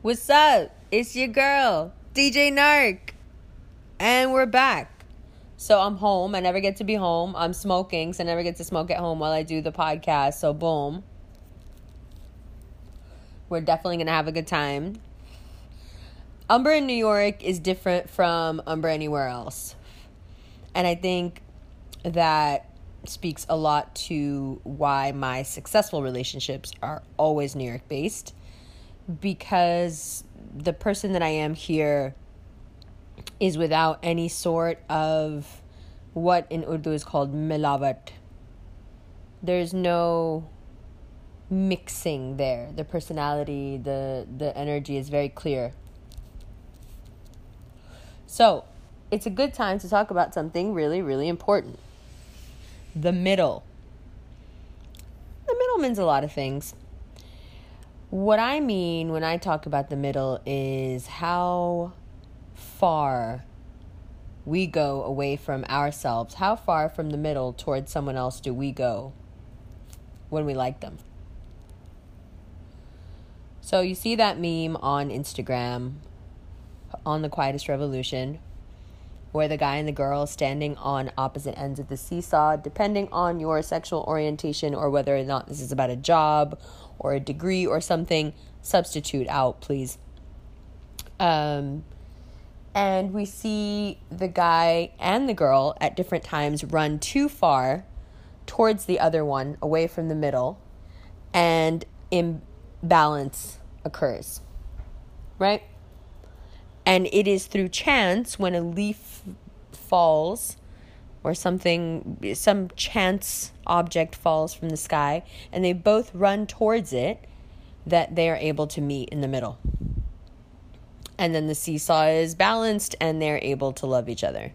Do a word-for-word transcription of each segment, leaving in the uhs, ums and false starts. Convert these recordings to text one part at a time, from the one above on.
What's up? It's your girl, D J Narc. And we're back. So I'm home. I never get to be home. I'm smoking, so I never get to smoke at home while I do the podcast. So boom. We're definitely going to have a good time. Umber in New York is different from Umber anywhere else. And I think that speaks a lot to why my successful relationships are always New York based. Because the person that I am here is without any sort of what in Urdu is called milavat. There's no mixing there. The personality, the, the energy is very clear. So, it's a good time to talk about something really, really important. The middle. The middle means a lot of things. What I mean when I talk about the middle is how far we go away from ourselves. How far from the middle towards someone else do we go when we like them? So you see that meme on Instagram, on The Quietest Revolution, where the guy and the girl standing on opposite ends of the seesaw, depending on your sexual orientation or whether or not this is about a job or a degree or something, substitute out, please. Um, and we see the guy and the girl at different times run too far towards the other one, away from the middle, and imbalance occurs, right? And it is through chance when a leaf falls or something, some chance object falls from the sky, and they both run towards it, that they are able to meet in the middle. And then the seesaw is balanced and they're able to love each other.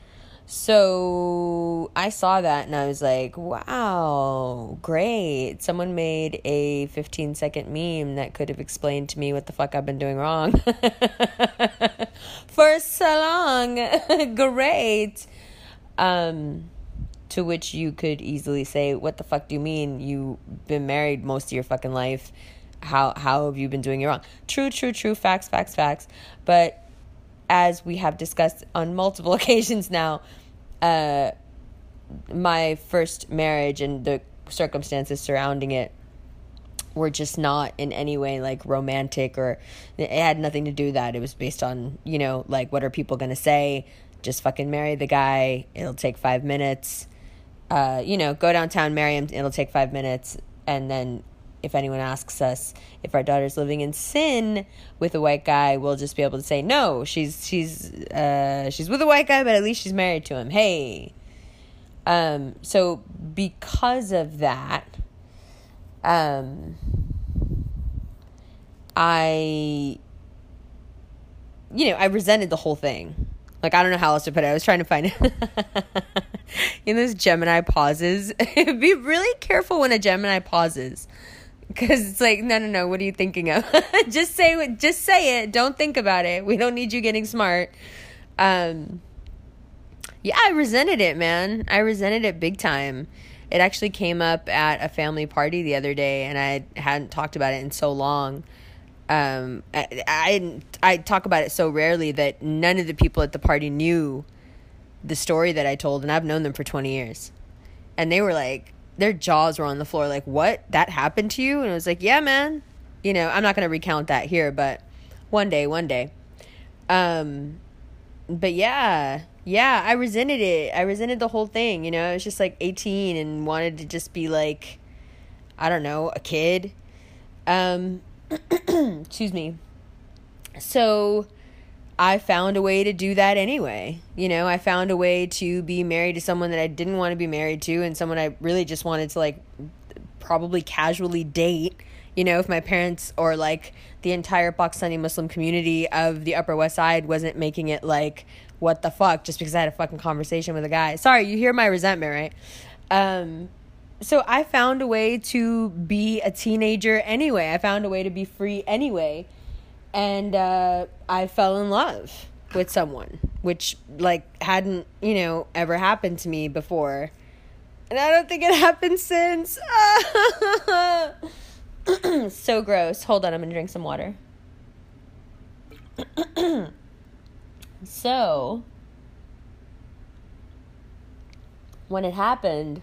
So I saw that and I was like, wow, great. Someone made a fifteen second meme that could have explained to me what the fuck I've been doing wrong for so long. Great. Um, to which you could easily say, what the fuck do you mean? You've been married most of your fucking life. How, how have you been doing it wrong? True, true, true. Facts, facts, facts. But as we have discussed on multiple occasions now, uh, my first marriage and the circumstances surrounding it were just not in any way like romantic, or it had nothing to do with that. It was based on, you know, like, what are people going to say? Just fucking marry the guy. It'll take five minutes. Uh, you know, go downtown, marry him. It'll take five minutes. And then if anyone asks us if our daughter's living in sin with a white guy, we'll just be able to say, no, she's she's uh, she's with a white guy, but at least she's married to him. Hey. Um, so because of that, um, I, you know, I resented the whole thing. Like, I don't know how else to put it. I was trying to find it. In those Gemini pauses, be really careful when a Gemini pauses. Because it's like, no, no, no, what are you thinking of? just say it. Just say it. Don't think about it. We don't need you getting smart. Um, yeah, I resented it, man. I resented it big time. It actually came up at a family party the other day, and I hadn't talked about it in so long. Um, I, I, I talk about it so rarely that none of the people at the party knew the story that I told, and I've known them for twenty years. And they were like, their jaws were on the floor, like, what? That happened to you? And I was like, yeah, man. You know, I'm not going to recount that here, but one day, one day. Um, but yeah, yeah, I resented it. I resented the whole thing, you know. I was just like eighteen and wanted to just be like, I don't know, a kid. Um, excuse me. So I found a way to do that anyway. You know, I found a way to be married to someone that I didn't want to be married to, and someone I really just wanted to, like, probably casually date. You know, if my parents or, like, the entire Pakistani Muslim community of the Upper West Side wasn't making it like, what the fuck, just because I had a fucking conversation with a guy. Sorry, you hear my resentment, right? Um, so I found a way to be a teenager anyway. I found a way to be free anyway. And uh, I fell in love with someone, which, like, hadn't, you know, ever happened to me before. And I don't think it happened since. So gross. Hold on, I'm going to drink some water. So, when it happened,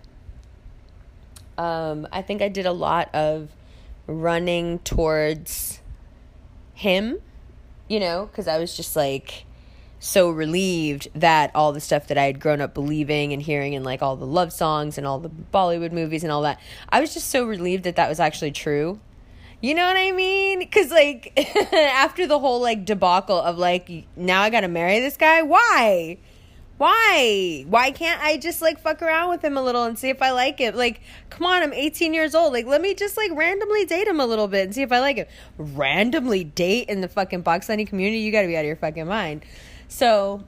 um, I think I did a lot of running towards him, you know, because I was just like so relieved that all the stuff that I had grown up believing and hearing in like all the love songs and all the Bollywood movies and all that, I was just so relieved that that was actually true. You know what I mean? Because, like, after the whole, like, debacle of, like, now I gotta marry this guy? Why? Why? Why can't I just, like, fuck around with him a little and see if I like it? Like, come on, I'm eighteen years old. Like, let me just, like, randomly date him a little bit and see if I like him. Randomly date in the fucking Pakistani community? You gotta be out of your fucking mind. So,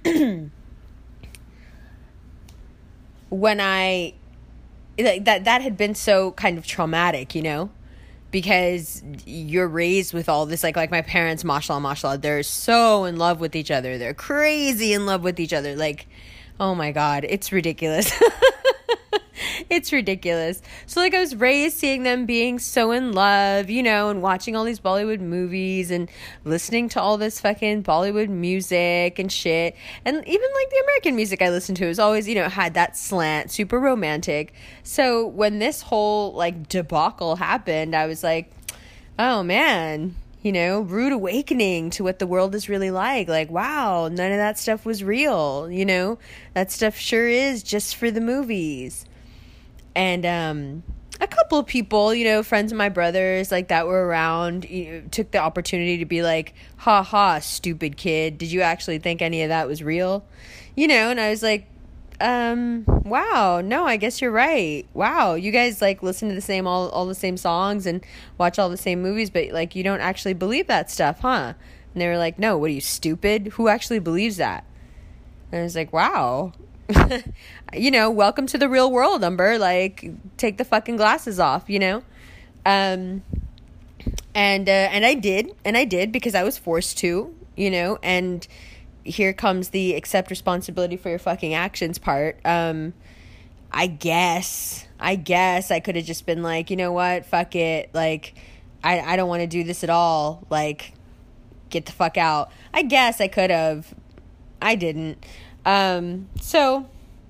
when I, like, that, that had been so kind of traumatic, you know? Because you're raised with all this, like, like my parents, mashallah, mashallah, they're so in love with each other. They're crazy in love with each other. Like, oh my God, it's ridiculous. It's ridiculous. So, like, I was raised seeing them being so in love, you know, and watching all these Bollywood movies and listening to all this fucking Bollywood music and shit. And even, like, the American music I listened to was always, you know, had that slant, super romantic. So when this whole, like, debacle happened, I was like, oh, man, you know, rude awakening to what the world is really like. Like, wow, none of that stuff was real, you know? That stuff sure is just for the movies. And um, a couple of people, you know, friends of my brothers, like, that were around, you know, took the opportunity to be like, ha ha, stupid kid. Did you actually think any of that was real? You know, and I was like, um, wow, no, I guess you're right. Wow, you guys, like, listen to the same, all, all the same songs and watch all the same movies, but, like, you don't actually believe that stuff, huh? And they were like, no, what are you, stupid? Who actually believes that? And I was like, wow. You know, welcome to the real world, Umber. Like, take the fucking glasses off, you know? Um, and, uh, and I did, and I did because I was forced to, you know, and here comes the accept responsibility for your fucking actions part. Um, I guess, I guess I could have just been like, you know what? Fuck it. Like, I, I don't want to do this at all. Like, get the fuck out. I guess I could have. I didn't. Um, so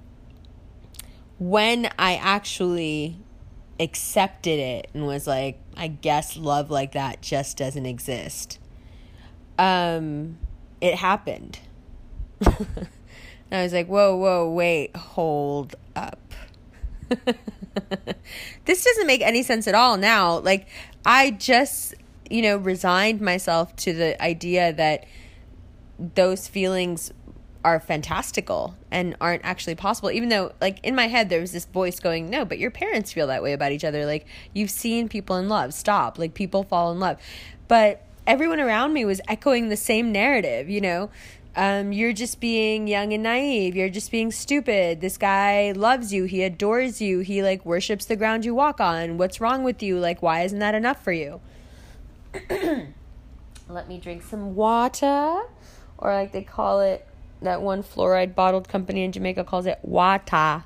when I actually accepted it and was like, I guess love like that just doesn't exist. Um, it happened. And I was like, whoa, whoa, wait, hold up. This doesn't make any sense at all now. Like, I just, you know, resigned myself to the idea that those feelings are fantastical and aren't actually possible, even though, like, in my head there was this voice going, no, but your parents feel that way about each other. Like, you've seen people in love. Stop. Like, people fall in love. But everyone around me was echoing the same narrative, you know. Um, you're just being young and naive. You're just being stupid. This guy loves you. He adores you. He, like, worships the ground you walk on. What's wrong with you? Like, why isn't that enough for you? Let me drink some water, or like they call it, that one fluoride bottled company in Jamaica calls it wata.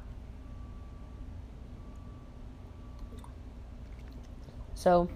So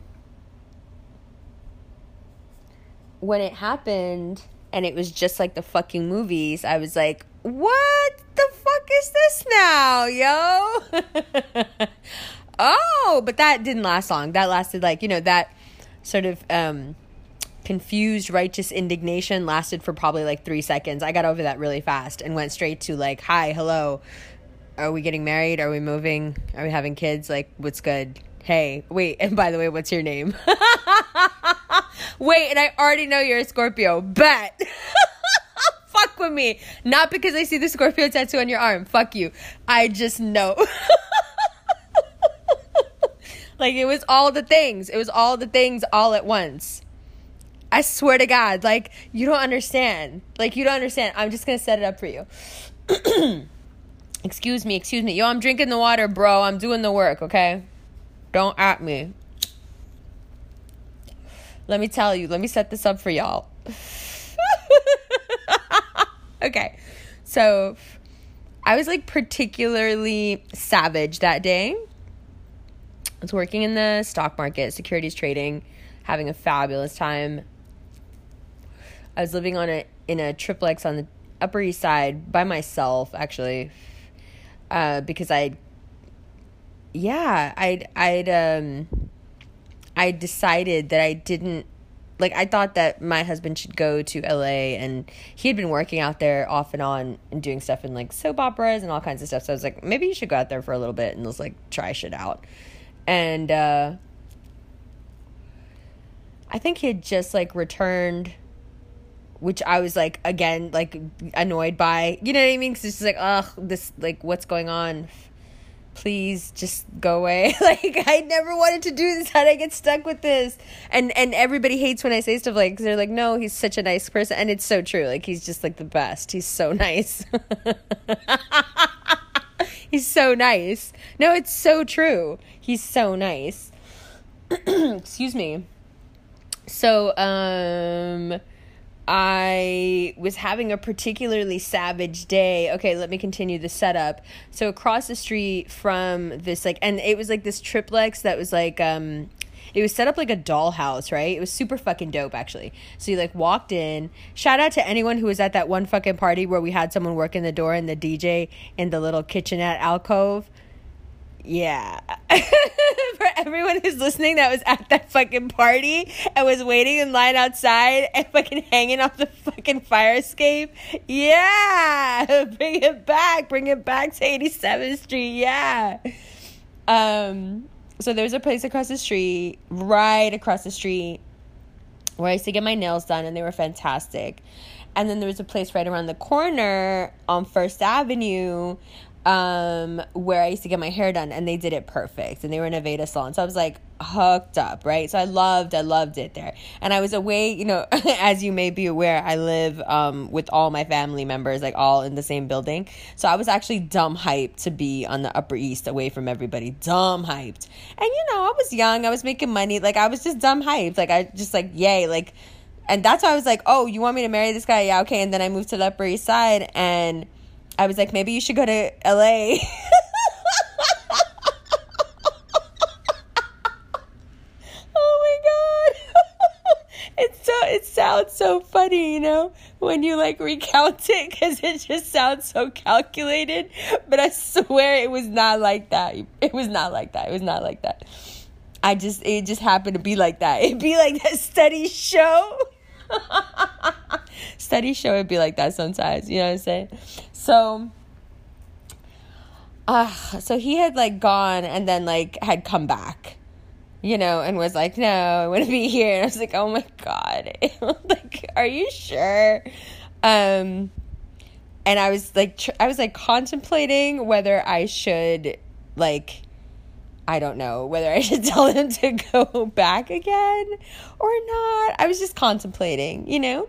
when it happened and it was just like the fucking movies, I was like, what the fuck is this now, yo? Oh, but that didn't last long. That lasted like, you know, that sort of um confused righteous indignation lasted for probably like three seconds. I got over that really fast and went straight to like, hi, hello, are we getting married? Are we moving? Are we having kids? Like, what's good? Hey, wait, and by the way, what's your name? Wait, and I already know you're a Scorpio. Bet. Fuck with me. Not because I see the Scorpio tattoo on your arm. Fuck you. I just know. Like, it was all the things. It was all the things all at once. I swear to God, like, you don't understand. Like, you don't understand. I'm just going to set it up for you. Excuse me, excuse me. Yo, I'm drinking the water, bro. I'm doing the work, okay? Don't at me. Let me tell you. Let me set this up for y'all. Okay. So, I was, like, particularly savage that day. I was working in the stock market, securities trading, having a fabulous time. I was living on a in a triplex on the Upper East Side by myself, actually, uh, because I, yeah, I'd I'd um, I decided that I didn't. Like, I thought that my husband should go to L A, and he had been working out there off and on and doing stuff in, like, soap operas and all kinds of stuff. So I was like, maybe you should go out there for a little bit and just, like, try shit out. And uh, I think he had just, like, returned, which I was, like, again, like, annoyed by. You know what I mean? Because it's just like, ugh, this, like, what's going on? Please just go away. Like, I never wanted to do this. How did I get stuck with this? And and everybody hates when I say stuff like, because they're like, no, he's such a nice person. And it's so true. Like, he's just, like, the best. He's so nice. He's so nice. No, it's so true. He's so nice. Excuse me. So, um... I was having a particularly savage day. Okay, let me continue the setup. So across the street from this, like, and it was like this triplex that was like, um, it was set up like a dollhouse, right? It was super fucking dope, actually. So you, like, walked in. Shout out to anyone who was at that one fucking party where we had someone working the door and the D J in the little kitchenette alcove. Yeah. For everyone who's listening that was at that fucking party and was waiting in line outside and fucking hanging off the fucking fire escape. Yeah. Bring it back. Bring it back to eighty-seventh Street. Yeah. Um, so there was a place across the street, right across the street, where I used to get my nails done, and they were fantastic. And then there was a place right around the corner on First Avenue um where I used to get my hair done, and they did it perfect, and they were in a Veda salon. So I was like hooked up, right? So I loved I loved it there. And I was away, you know, as you may be aware, I live um with all my family members, like, all in the same building. So I was actually dumb hyped to be on the Upper East, away from everybody. Dumb hyped. And, you know, I was young, I was making money, like, I was just dumb hyped, like, I just, like, yay, like. And that's why I was like, oh, you want me to marry this guy? Yeah, okay. And then I moved to the Upper East Side, and I was like, maybe you should go to L A. Oh my God. It's so, it sounds so funny, you know, when you, like, recount it, because it just sounds so calculated. But I swear it was not like that. It was not like that. It was not like that. I just, it just happened to be like that. It'd be like that study show. Study show would be like that sometimes, you know what I'm saying? So, uh, so he had, like, gone and then, like, had come back, you know, and was like, no, I want to be here. And I was like, oh my God. Like, are you sure? Um, and I was like, tr- I was like contemplating whether I should, like, I don't know, whether I should tell him to go back again or not. I was just contemplating, you know?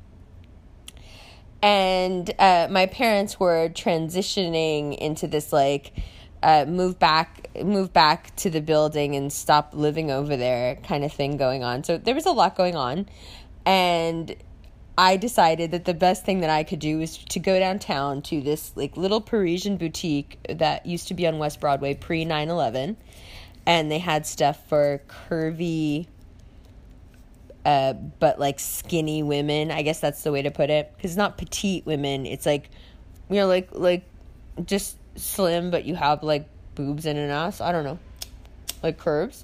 And uh, my parents were transitioning into this, like, uh, move back, move back to the building and stop living over there kind of thing going on. So there was a lot going on. And I decided that the best thing that I could do was to go downtown to this, like, little Parisian boutique that used to be on West Broadway pre nine eleven. And they had stuff for curvy, uh, but, like, skinny women. I guess that's the way to put it. Because it's not petite women. It's, like, you know, like, like, just slim, but you have, like, boobs and an ass. I don't know. Like, curves.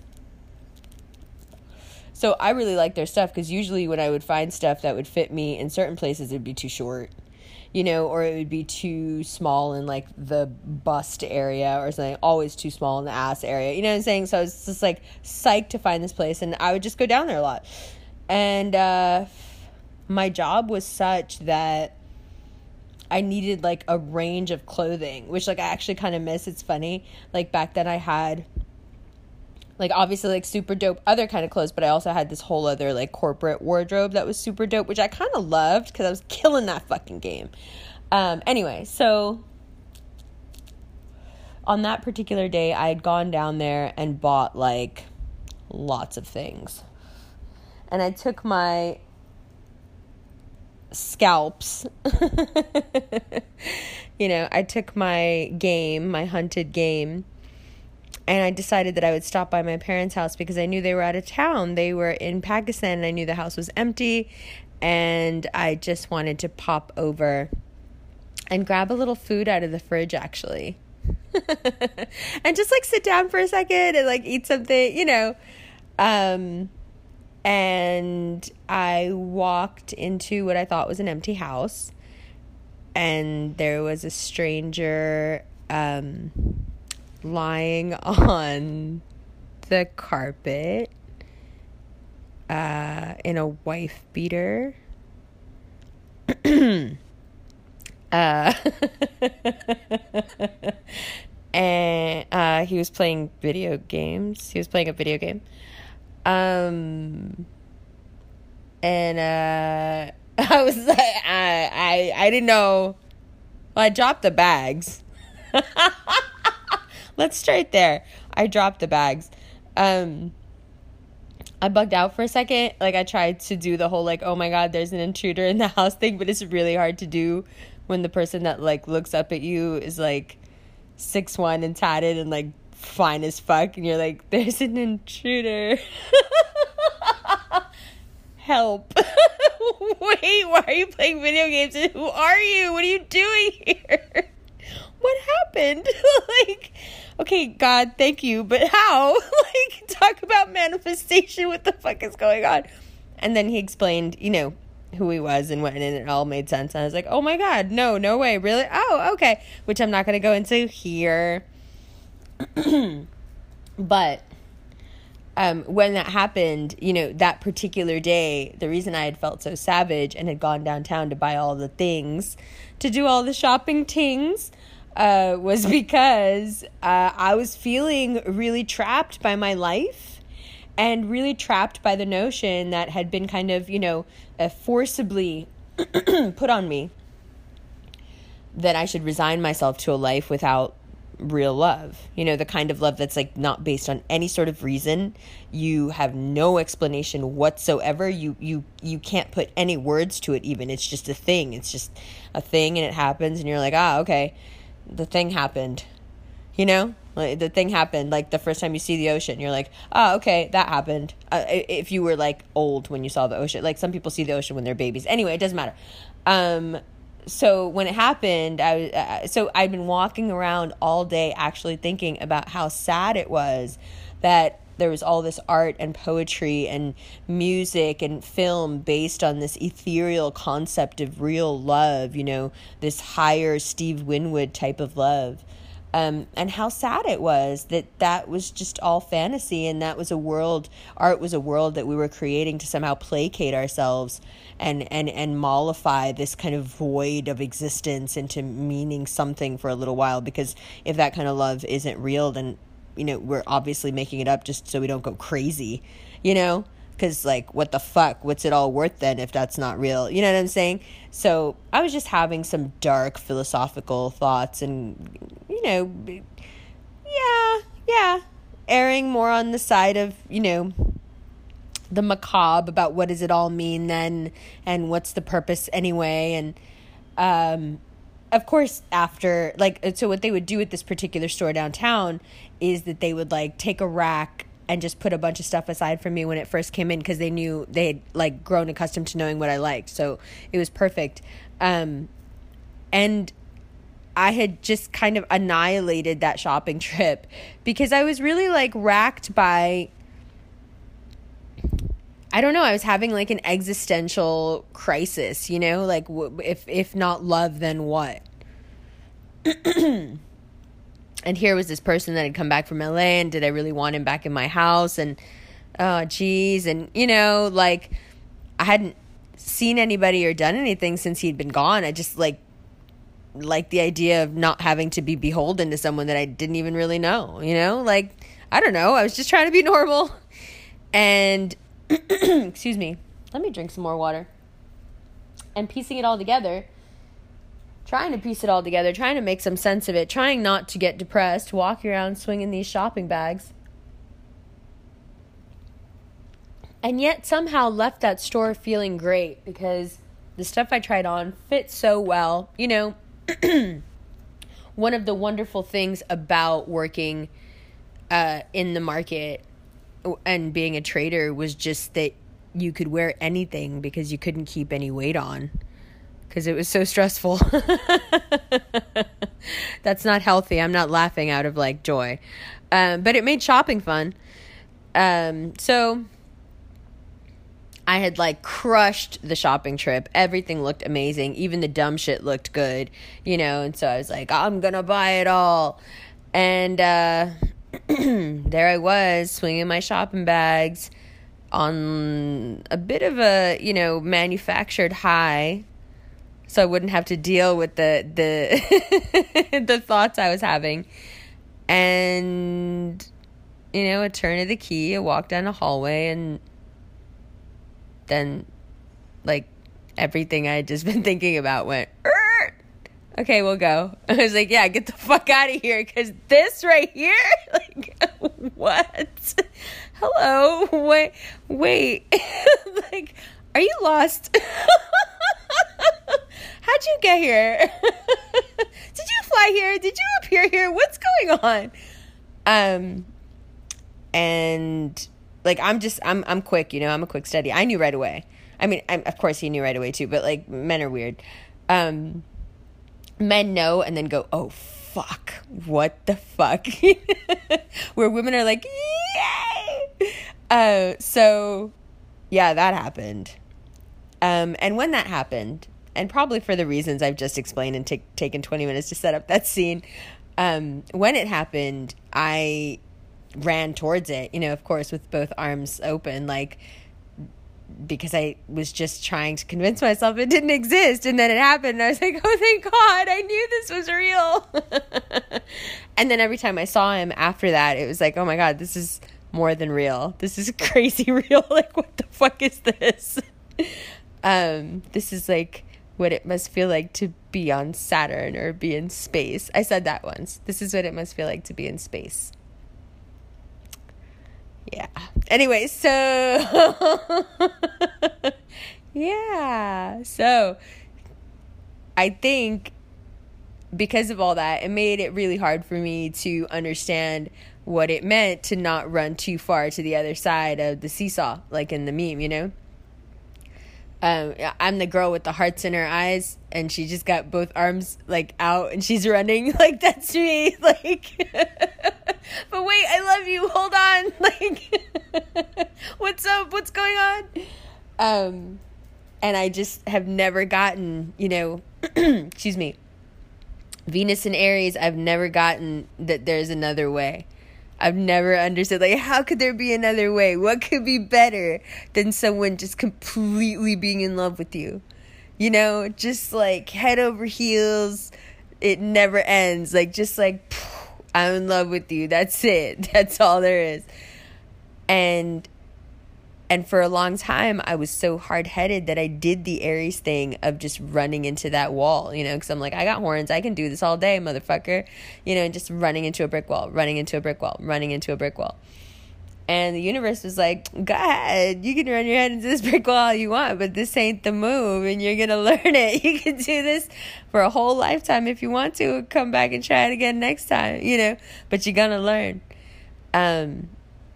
So I really like their stuff, because usually when I would find stuff that would fit me in certain places, it would be too short, you know, or it would be too small in, like, the bust area or something, always too small in the ass area, you know what I'm saying? So I was just, like, psyched to find this place, and I would just go down there a lot. And uh, my job was such that I needed, like, a range of clothing, which, like, I actually kind of miss. It's funny. Like, back then I had, like, obviously, like, super dope other kind of clothes, but I also had this whole other, like, corporate wardrobe that was super dope, which I kind of loved because I was killing that fucking game. Um, anyway, so on that particular day, I had gone down there and bought, like, lots of things. And I took my scalps, you know, I took my game, my hunted game, and I decided that I would stop by my parents' house because I knew they were out of town. They were in Pakistan, and I knew the house was empty. and I just wanted to pop over and grab a little food out of the fridge, actually. And just like sit down for a second and like eat something, you know. Um, and I walked into what I thought was an empty house, and there was a stranger um, lying on the carpet uh, in a wife beater. uh, and uh, he was playing video games. He was playing a video game. Um, and uh, I was like, I, I, I didn't know. Well, I dropped the bags. Let's start there. I dropped the bags. Um, I bugged out for a second. Like, I tried to do the whole, like, oh my God, there's an intruder in the house thing, but it's really hard to do when the person that, like, looks up at you is, like, six one and tatted and, like, fine as fuck, and you're like, there's an intruder. Help. Wait, why are you playing video games? And who are you? What are you doing here? What happened? Like, okay, God, thank you, but how? Like, talk about manifestation. What the fuck is going on? And then he explained, you know, who he was and what, and it all made sense. And I was like, oh my God, no, no way, really? Oh, okay. Which I'm not going to go into here. But um, when that happened, you know, that particular day, the reason I had felt so savage and had gone downtown to buy all the things, to do all the shopping things, uh, was because uh, I was feeling really trapped by my life and really trapped by the notion that had been kind of, you know, uh, forcibly put on me, that I should resign myself to a life without real love. You know, the kind of love that's like not based on any sort of reason. You have no explanation whatsoever. You you you can't put any words to it even. It's just a thing. It's just a thing, and it happens, and you're like, ah, okay, the thing happened. You know, like the thing happened. Like the first time you see the ocean, you're like, oh, okay, that happened. Uh, if you were like old when you saw the ocean, like some people see the ocean when they're babies. Anyway, it doesn't matter. Um, So when it happened, I was, uh, so I'd been walking around all day actually thinking about how sad it was that there was all this art and poetry and music and film based on this ethereal concept of real love, you know, this higher Steve Winwood type of love. Um, and how sad it was that that was just all fantasy, and that was a world, art was a world that we were creating to somehow placate ourselves and, and, and mollify this kind of void of existence into meaning something for a little while. Because if that kind of love isn't real, then, you know, we're obviously making it up just so we don't go crazy, you know? Because, like, what the fuck? What's it all worth then if that's not real? You know what I'm saying? So I was just having some dark philosophical thoughts and, you know, yeah, yeah, erring more on the side of, you know, the macabre about what does it all mean then, and what's the purpose anyway. And, um, of course, after, like, so what they would do at this particular store downtown is that they would, like, take a rack and just put a bunch of stuff aside for me when it first came in, because they knew they had like grown accustomed to knowing what I liked. So it was perfect. Um, and I had just kind of annihilated that shopping trip because I was really like racked by, I don't know, I was having like an existential crisis, you know, like w- if, if not love, then what? And here was this person that had come back from L A, and did I really want him back in my house? And, oh, geez. And, you know, like, I hadn't seen anybody or done anything since he'd been gone. I just, like, like the idea of not having to be beholden to someone that I didn't even really know, you know? Like, I don't know. I was just trying to be normal. And, excuse me. Let me drink some more water. And piecing it all together, trying to piece it all together, trying to make some sense of it, trying not to get depressed, walking around swinging these shopping bags. And yet somehow left that store feeling great because the stuff I tried on fit so well. You know, one of the wonderful things about working uh, in the market and being a trader was just that you could wear anything because you couldn't keep any weight on because it was so stressful. That's not healthy. I'm not laughing out of like joy. Um, but it made shopping fun. Um, so I had like crushed the shopping trip. Everything looked amazing. Even the dumb shit looked good, you know? And so I was like, I'm going to buy it all. And, uh, there I was swinging my shopping bags on a bit of a, you know, manufactured high. So I wouldn't have to deal with the, the, the thoughts I was having. And, you know, a turn of the key, I walked down a hallway, and then, like, everything I had just been thinking about went, Err! Okay, we'll go. I was like, yeah, get the fuck out of here, because this right here, like, what? Hello? Wait, wait. Like, are you lost? How'd you get here? Did you fly here? Did you appear here? What's going on? Um, and like, I'm just, I'm, I'm quick, you know, I'm a quick study. I knew right away. I mean, I'm, of course he knew right away too, but like, men are weird. Um, men know and then go, oh fuck, what the fuck? Where women are like, yay! Uh, so yeah, that happened. Um, and when that happened, and probably for the reasons I've just explained and take, taken twenty minutes to set up that scene, um, when it happened, I ran towards it, you know, of course, with both arms open, like, because I was just trying to convince myself it didn't exist. And then it happened, and I was like, oh, thank God, I knew this was real. And then every time I saw him after that, it was like, oh my God, this is more than real. This is crazy real. Like, what the fuck is this? Um, this is like what it must feel like to be on Saturn or be in space. I said that once. This is what it must feel like to be in space. Yeah. Anyway, so yeah. So I think because of all that, it made it really hard for me to understand what it meant to not run too far to the other side of the seesaw, like in the meme, you know? Um, I'm the girl with the hearts in her eyes, and she just got both arms like out, and she's running. Like, that's me. Like, but wait, I love you. Hold on. Like, what's up? What's going on? Um, and I just have never gotten, you know, excuse me, Venus and Aries. I've never gotten that there's another way. I've never understood, like, how could there be another way? What could be better than someone just completely being in love with you? You know, just like head over heels. It never ends. Like, just like, phew, I'm in love with you. That's it. That's all there is. And And for a long time, I was so hard-headed that I did the Aries thing of just running into that wall, you know, because I'm like, I got horns. I can do this all day, motherfucker. You know, and just running into a brick wall, running into a brick wall, running into a brick wall. And the universe was like, go ahead. You can run your head into this brick wall all you want, but this ain't the move, and you're going to learn it. You can do this for a whole lifetime if you want to. Come back and try it again next time, you know, but you're going to learn. Um...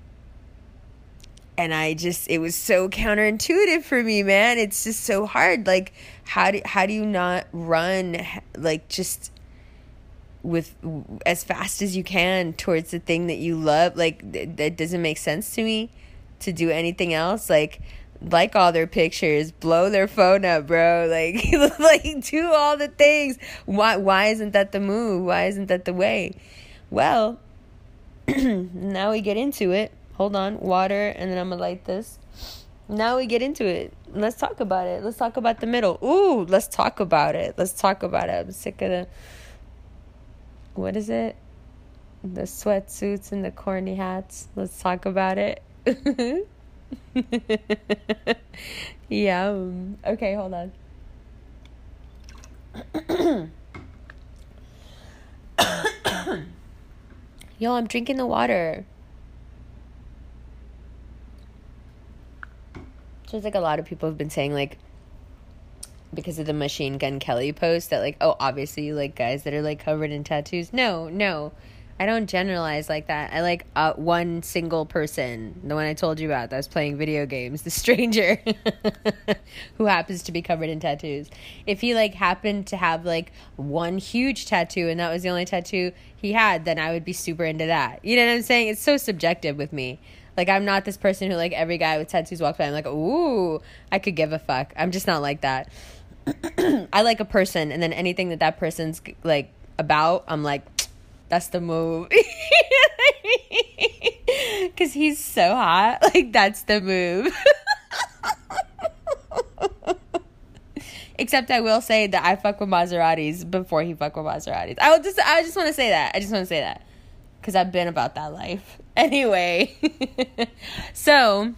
And I just, it was so counterintuitive for me, man. It's just so hard. Like, how do, how do you not run, like, just with as fast as you can towards the thing that you love? Like, th- that doesn't make sense to me to do anything else. Like, like all their pictures, blow their phone up, bro. Like, like do all the things. Why, why isn't that the move? Why isn't that the way? Well, now we get into it. Hold on, water, and then I'm going to light this. Now we get into it. Let's talk about it. Let's talk about the middle. Ooh, let's talk about it. Let's talk about it. I'm sick of the, what is it? The sweatsuits and the corny hats. Let's talk about it. Yum. Okay, hold on. Yo, I'm drinking the water. Just like a lot of people have been saying, like, because of the Machine Gun Kelly post, that, like, oh, obviously you like guys that are, like, covered in tattoos. No, no. I don't generalize like that. I like uh, one single person, the one I told you about that was playing video games, the stranger who happens to be covered in tattoos. If he like happened to have like one huge tattoo and that was the only tattoo he had, then I would be super into that. You know what I'm saying? It's so subjective with me. Like, I'm not this person who like every guy with tattoos walks by, I'm like, ooh, I could give a fuck. I'm just not like that. I like a person, and then anything that that person's like about, I'm like, that's the move. Because he's so hot. Like, that's the move. Except I will say that I fuck with Maseratis before he fuck with Maseratis. I would just, I just want to say that. I just want to say that. Because I've been about that life. Anyway. So,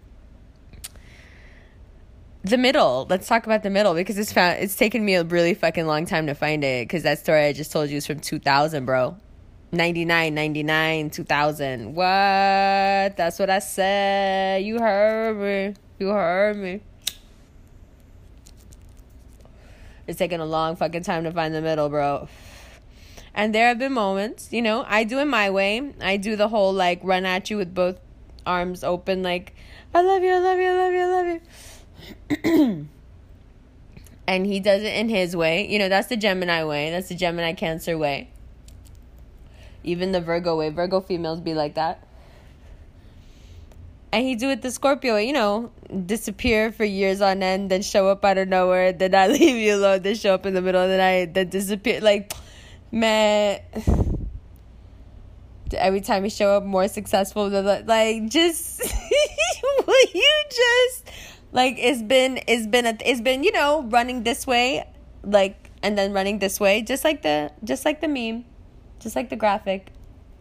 the middle. Let's talk about the middle, because it's found, it's taken me a really fucking long time to find it, because that story I just told you is from two thousand, bro. ninety-nine, ninety-nine, two thousand. What? That's what I said. You heard me. You heard me. It's taken a long fucking time to find the middle, bro. And there have been moments, you know, I do it my way. I do the whole, like, run at you with both arms open, like, I love you, I love you, I love you, I love you. And he does it in his way. You know, that's the Gemini way. That's the Gemini Cancer way. Even the Virgo way. Virgo females be like that. And he do it the Scorpio way. You know, disappear for years on end, then show up out of nowhere, then I leave you alone, then show up in the middle of the night, then disappear. Like, man, every time you show up more successful than, like, just will you just, like, it's been it's been a, it's been, you know, running this way, like, and then running this way, just like the just like the meme, just like the graphic.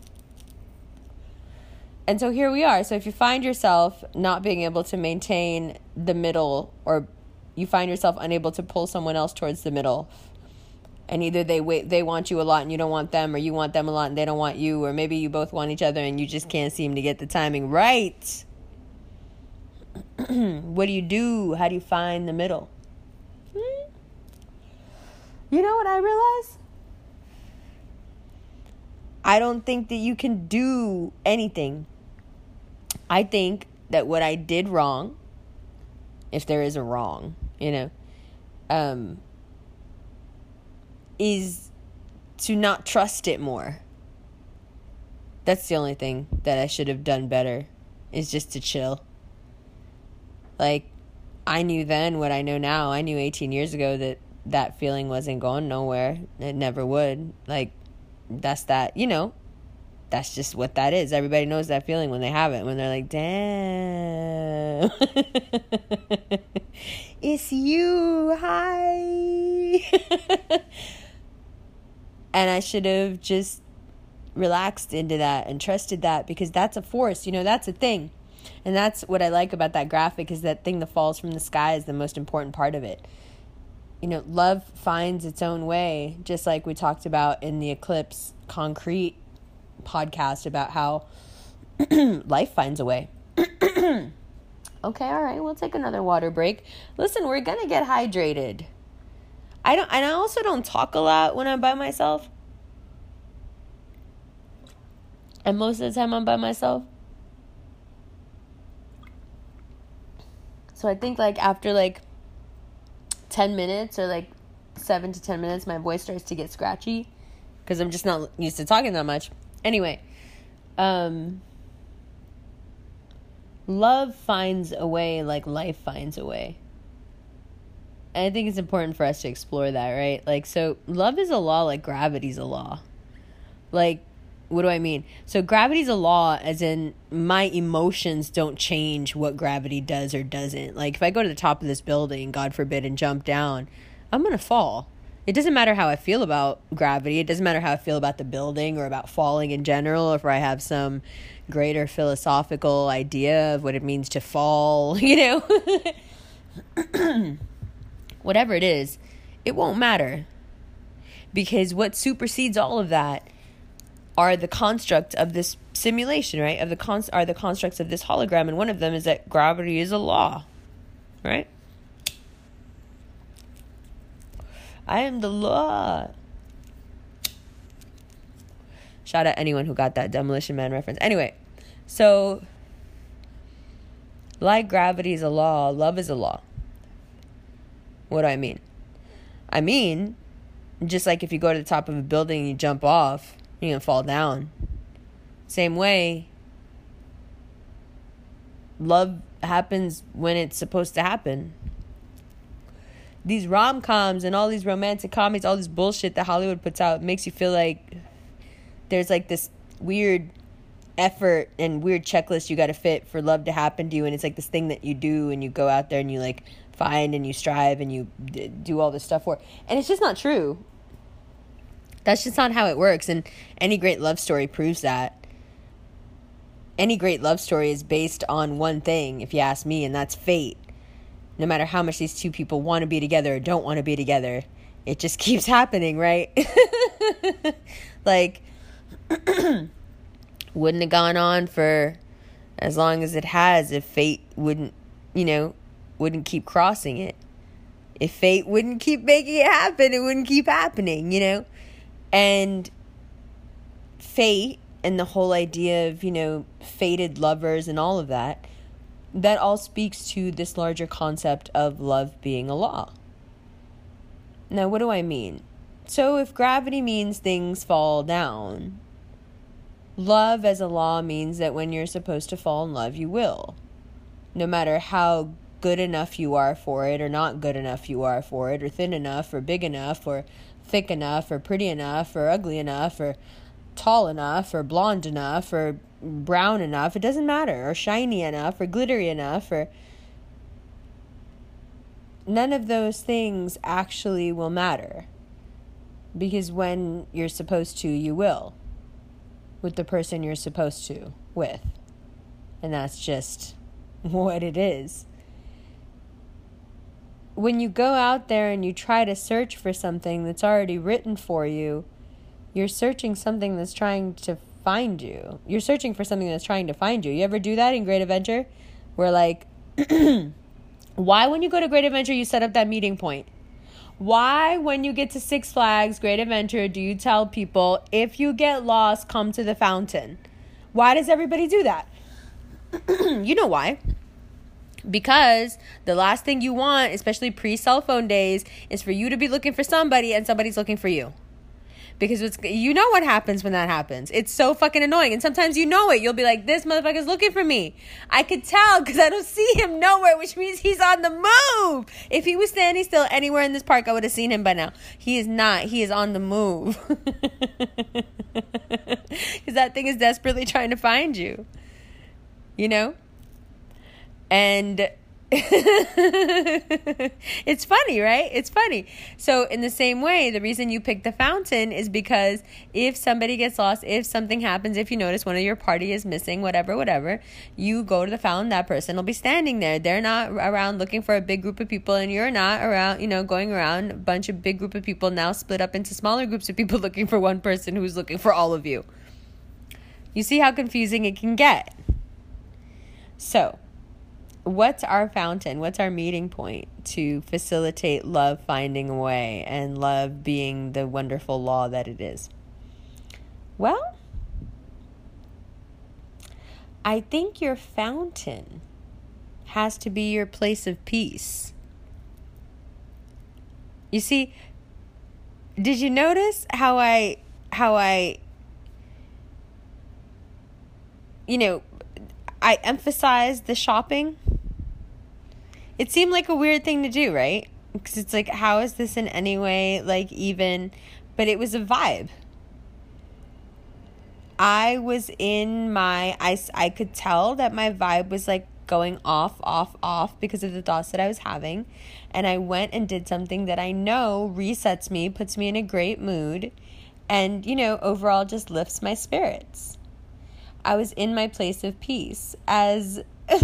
And so here we are. So if you find yourself not being able to maintain the middle, or you find yourself unable to pull someone else towards the middle, and either they wait, they want you a lot and you don't want them, or you want them a lot and they don't want you, or maybe you both want each other and you just can't seem to get the timing right. What do you do? How do you find the middle? Hmm? You know what I realize? I don't think that you can do anything. I think that what I did wrong, if there is a wrong, you know, um, is to not trust it more. That's the only thing that I should have done better, is just to chill. Like, I knew then what I know now. I knew eighteen years ago that that feeling wasn't going nowhere. It never would. Like, that's that, you know, that's just what that is. Everybody knows that feeling when they have it, when they're like, damn, it's you, hi. And I should have just relaxed into that and trusted that, because that's a force, you know, that's a thing. And that's what I like about that graphic, is that thing that falls from the sky is the most important part of it. You know, love finds its own way, just like we talked about in the Eclipse Concrete podcast about how life finds a way. Okay, all right, we'll take another water break. Listen, we're going to get hydrated. I don't, and I also don't talk a lot when I'm by myself. And most of the time I'm by myself. So I think, like, after, like, ten minutes, or, like, seven to ten minutes, my voice starts to get scratchy, because I'm just not used to talking that much. Anyway, um, love finds a way like life finds a way. And I think it's important for us to explore that, right? Like, so love is a law like gravity's a law. Like, what do I mean? So gravity's a law as in my emotions don't change what gravity does or doesn't. Like, if I go to the top of this building, God forbid, and jump down, I'm going to fall. It doesn't matter how I feel about gravity. It doesn't matter how I feel about the building or about falling in general, or if I have some greater philosophical idea of what it means to fall, you know? Whatever it is, it won't matter. Because what supersedes all of that are the construct of this simulation, right? Of the cons- are the constructs of this hologram, and one of them is that gravity is a law, right? I am the law. Shout out anyone who got that Demolition Man reference. Anyway, so like gravity is a law, love is a law. What do I mean? I mean, just like if you go to the top of a building and you jump off, you're going to fall down. Same way, love happens when it's supposed to happen. These rom-coms and all these romantic comedies, all this bullshit that Hollywood puts out makes you feel like there's like this weird effort and weird checklist you got to fit for love to happen to you. And it's like this thing that you do and you go out there and you like find and you strive and you d- do all this stuff for. And it's just not true. That's just not how it works. And any great love story proves that. Any great love story is based on one thing, if you ask me, and that's fate. No matter how much these two people want to be together or don't want to be together, it just keeps happening, right? Like, wouldn't have gone on for as long as it has if fate wouldn't, you know, wouldn't keep crossing it. If fate wouldn't keep making it happen, it wouldn't keep happening, you know? And fate and the whole idea of, you know, fated lovers and all of that, that all speaks to this larger concept of love being a law. Now, what do I mean? So if gravity means things fall down, love as a law means that when you're supposed to fall in love, you will. No matter how good enough you are for it or not good enough you are for it, or thin enough or big enough or thick enough or pretty enough or ugly enough or tall enough or blonde enough or brown enough, it doesn't matter, or shiny enough or glittery enough, or none of those things actually will matter, because when you're supposed to, you will, with the person you're supposed to with, and that's just what it is. When you go out there and you try to search for something that's already written for you, you're searching something that's trying to find you. You're searching for something that's trying to find you. You ever do that in Great Adventure? Where like, why when you go to Great Adventure you set up that meeting point? Why when you get to Six Flags Great Adventure do you tell people, if you get lost, come to the fountain? Why does everybody do that? You know why. Because the last thing you want, especially pre-cell phone days, is for you to be looking for somebody and somebody's looking for you. Because it's, you know what happens when that happens. It's so fucking annoying. And sometimes you know it. You'll be like, this motherfucker's looking for me. I could tell because I don't see him nowhere, which means he's on the move. If he was standing still anywhere in this park, I would have seen him by now. He is not. He is on the move. Because that thing is desperately trying to find you. You know? And it's funny, right? It's funny. So in the same way, the reason you pick the fountain is because if somebody gets lost, if something happens, if you notice one of your party is missing, whatever, whatever, you go to the fountain, that person will be standing there. They're not around looking for a big group of people, and you're not around, you know, going around a bunch of big group of people now split up into smaller groups of people looking for one person who's looking for all of you. You see how confusing it can get. So, what's our fountain? What's our meeting point to facilitate love finding a way and love being the wonderful law that it is? Well, I think your fountain has to be your place of peace. You see, did you notice how I, how I, you know, I emphasized the shopping? It seemed like a weird thing to do, right? Because it's like, how is this in any way, like, even... But it was a vibe. I was in my... I, I could tell that my vibe was, like, going off, off, off because of the thoughts that I was having. And I went and did something that I know resets me, puts me in a great mood, and, you know, overall just lifts my spirits. I was in my place of peace. As...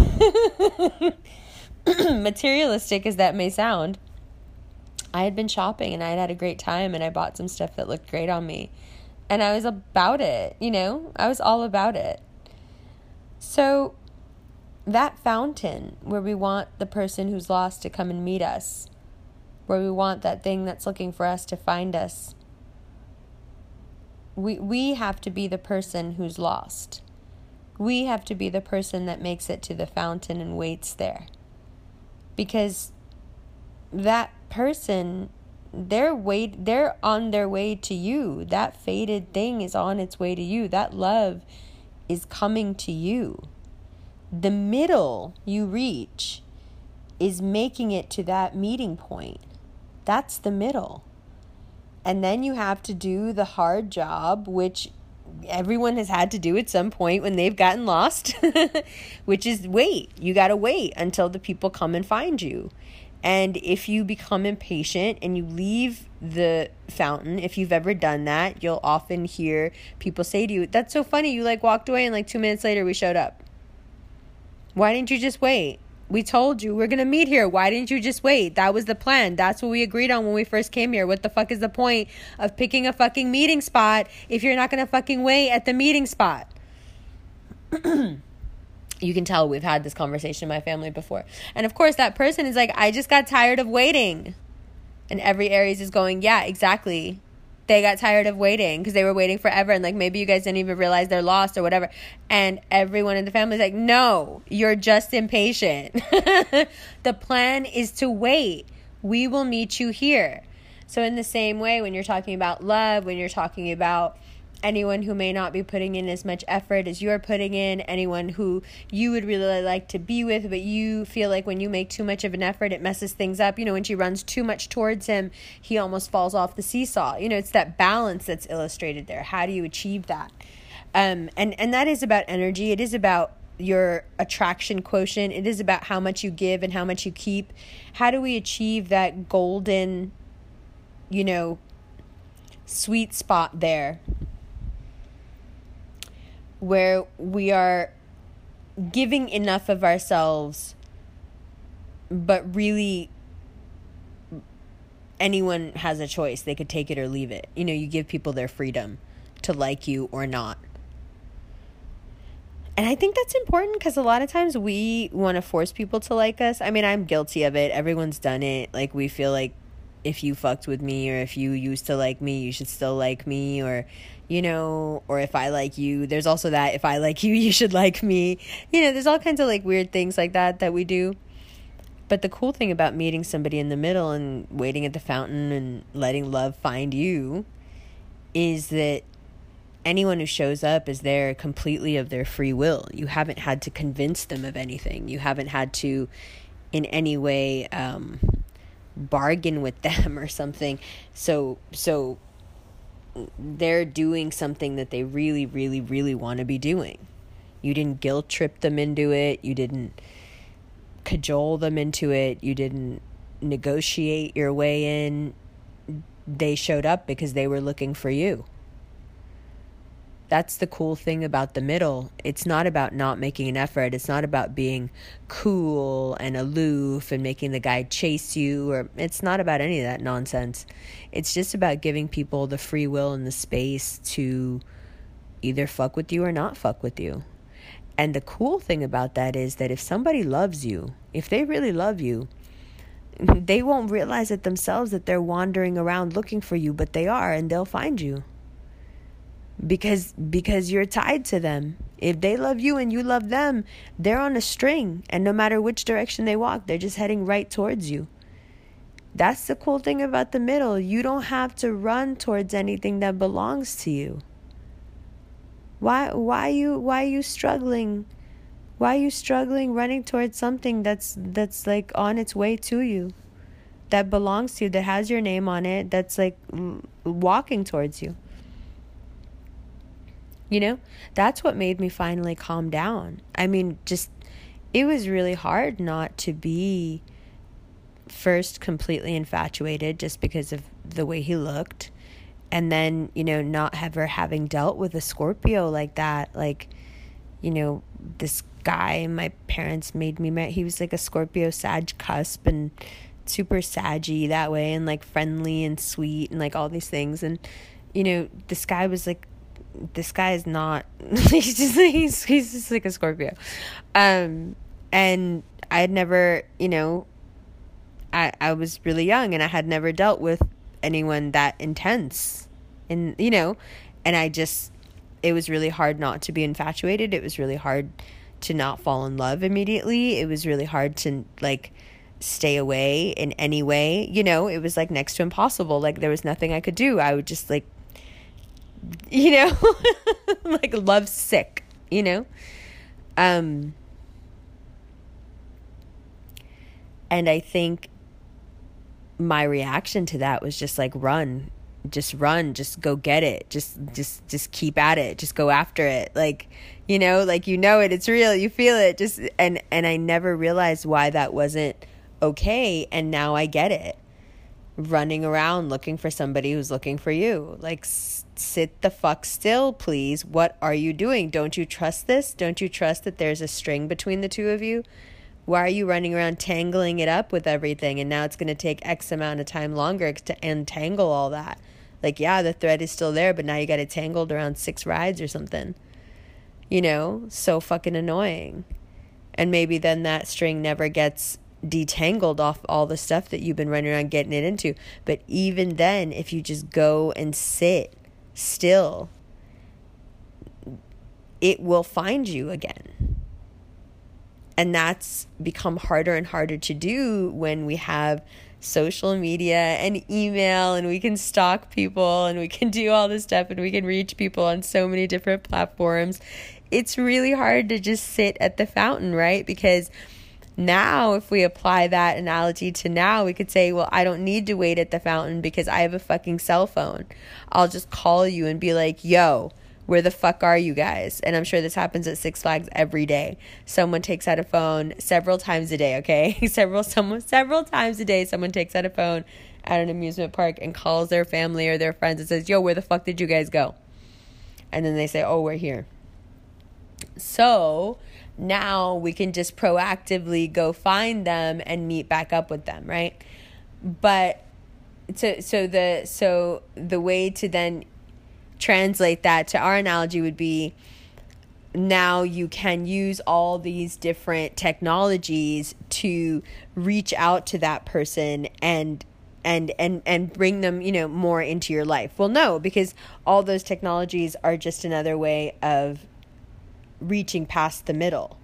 materialistic as that may sound, I had been shopping and I had had a great time and I bought some stuff that looked great on me and I was about it, you know, I was all about it. So that fountain where we want the person who's lost to come and meet us, where we want that thing that's looking for us to find us, we we have to be the person who's lost. We have to be the person that makes it to the fountain and waits there. Because that person, they're wait they're on their way to you. That fated thing is on its way to you. That love is coming to you. The middle you reach is making it to that meeting point. That's the middle. And then you have to do the hard job, which everyone has had to do at some point when they've gotten lost, which is wait. You got to wait until the people come and find you. And if you become impatient and you leave the fountain, if you've ever done that, you'll often hear people say to you, that's so funny. You like walked away and like two minutes later we showed up. Why didn't you just wait? We told you we're going to meet here. Why didn't you just wait? That was the plan. That's what we agreed on when we first came here. What the fuck is the point of picking a fucking meeting spot if you're not going to fucking wait at the meeting spot? You can tell we've had this conversation in my family before. And of course, that person is like, I just got tired of waiting. And every Aries is going, yeah, exactly. They got tired of waiting because they were waiting forever. And like, maybe you guys didn't even realize they're lost or whatever. And everyone in the family is like, no, you're just impatient. The plan is to wait. We will meet you here. So in the same way, when you're talking about love, when you're talking about anyone who may not be putting in as much effort as you're putting in, anyone who you would really like to be with, but you feel like when you make too much of an effort, it messes things up. You know, when she runs too much towards him, he almost falls off the seesaw. You know, it's that balance that's illustrated there. How do you achieve that? Um, and, and that is about energy. It is about your attraction quotient. It is about how much you give and how much you keep. How do we achieve that golden, you know, sweet spot there, where we are giving enough of ourselves, but really anyone has a choice. They could take it or leave it. You know, you give people their freedom to like you or not. And I think that's important because a lot of times we want to force people to like us. I mean, I'm guilty of it. Everyone's done it. Like, we feel like if you fucked with me or if you used to like me, you should still like me, or, you know, or if I like you, there's also that if I like you, you should like me. You know, there's all kinds of like weird things like that that we do. But the cool thing about meeting somebody in the middle and waiting at the fountain and letting love find you is that anyone who shows up is there completely of their free will. You haven't had to convince them of anything. You haven't had to in any way um, bargain with them or something. So, so they're doing something that they really, really, really want to be doing. You didn't guilt trip them into it. You didn't cajole them into it. You didn't negotiate your way in. They showed up because they were looking for you. That's the cool thing about the middle. It's not about not making an effort. It's not about being cool and aloof and making the guy chase you, or it's not about any of that nonsense. It's just about giving people the free will and the space to either fuck with you or not fuck with you. And the cool thing about that is that if somebody loves you, if they really love you, they won't realize it themselves that they're wandering around looking for you, but they are, and they'll find you. Because because you're tied to them. If they love you and you love them, they're on a string. And no matter which direction they walk, they're just heading right towards you. That's the cool thing about the middle. You don't have to run towards anything that belongs to you. Why why you why are you struggling? Why are you struggling running towards something that's that's like on its way to you? That belongs to you, that has your name on it, that's like walking towards you. You know, that's what made me finally calm down. I mean, just, it was really hard not to be first completely infatuated just because of the way he looked. And then, you know, not ever having dealt with a Scorpio like that. Like, you know, this guy my parents made me met, he was like a Scorpio Sag cusp and super saggy that way and like friendly and sweet and like all these things. And, you know, this guy was like, this guy is not, he's just like, he's, he's just like a Scorpio. Um, and I had never, you know, I, I was really young and I had never dealt with anyone that intense. And, you know, and I just, it was really hard not to be infatuated. It was really hard to not fall in love immediately. It was really hard to like stay away in any way. You know, it was like next to impossible. Like there was nothing I could do. I would just like, you know, like love sick, you know? Um, and I think my reaction to that was just like, run, just run, just go get it. Just, just, just keep at it. Just go after it. Like, you know, like, you know it, it's real, you feel it. Just, and, and I never realized why that wasn't okay. And now I get it. Running around looking for somebody who's looking for you. Like, s- sit the fuck still, please. What are you doing? Don't you trust this? Don't you trust that there's a string between the two of you? Why are you running around tangling it up with everything? And now it's going to take X amount of time longer to untangle all that. Like, yeah, the thread is still there, but now you got it tangled around six rides or something. You know, so fucking annoying. And maybe then that string never gets detangled off all the stuff that you've been running around getting it into. But even then, if you just go and sit still, it will find you again. And that's become harder and harder to do when we have social media and email, and we can stalk people, and we can do all this stuff, and we can reach people on so many different platforms. It's really hard to just sit at the fountain, right? Because now, if we apply that analogy to now, we could say, well, I don't need to wait at the fountain because I have a fucking cell phone. I'll just call you and be like, yo, where the fuck are you guys? And I'm sure this happens at Six Flags every day. Someone takes out a phone several times a day, okay? several someone several times a day, someone takes out a phone at an amusement park and calls their family or their friends and says, yo, where the fuck did you guys go? And then they say, oh, we're here. So now we can just proactively go find them and meet back up with them, right? But so so the so the way to then translate that to our analogy would be, now you can use all these different technologies to reach out to that person and and and and bring them, you know, more into your life. Well, no, because all those technologies are just another way of reaching past the middle.